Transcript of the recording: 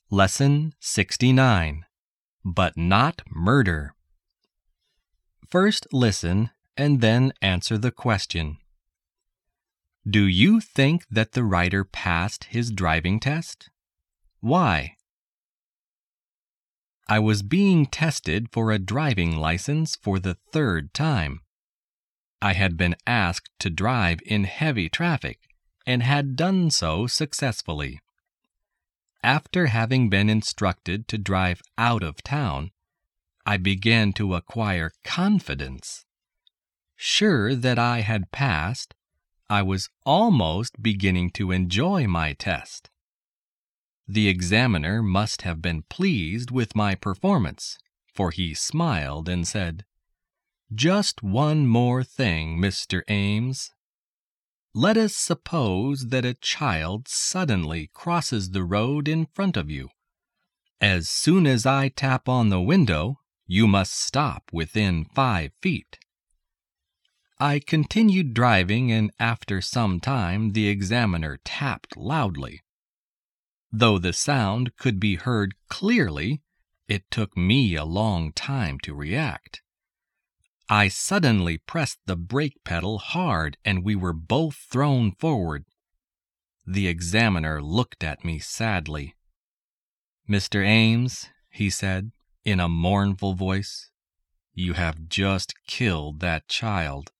Lesson 69. But not murder. First listen and then answer the question. Do you think that the writer passed his driving test? Why? I was being tested for a driving license for the third time. I had been asked to drive in heavy traffic and had done so successfully. After having been instructed to drive out of town, I began to acquire confidence. Sure that I had passed, I was almost beginning to enjoy my test. The examiner must have been pleased with my performance, for he smiled and said, "Just one more thing, Mr. Ames. Let us suppose that a child suddenly crosses the road in front of you. As soon as I tap on the window, you must stop within 5 feet." I continued driving, and after some time the examiner tapped loudly. Though the sound could be heard clearly, it took me a long time to react. I suddenly pressed the brake pedal hard, and we were both thrown forward. The examiner looked at me sadly. "Mr. Ames," he said, in a mournful voice, "you have just killed that child."